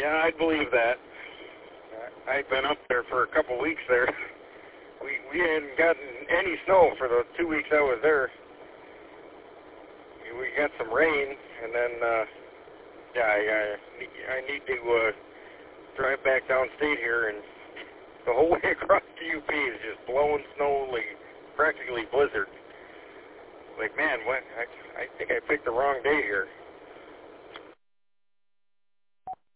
Yeah, I believe that. I've been up there for a couple weeks there. We hadn't gotten any snow for the 2 weeks I was there. We got some rain, and then, I need to drive back downstate here, and the whole way across the UP is just blowing snow like practically blizzard. Like, man, what? I think I picked the wrong day here.